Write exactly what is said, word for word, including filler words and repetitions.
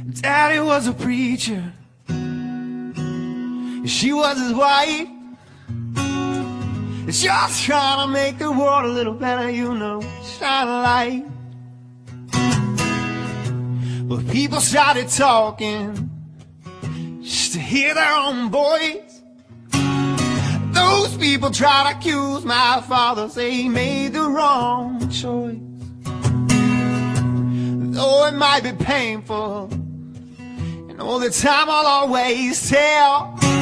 Daddy was a preacher, she was his wife. Just trying to make the world a little better, you know, shine a light. But people started talking just to hear their own voice. Those people tried to accuse my father, say he made the wrong choice. Though it might be painful, and all the time I'll always tell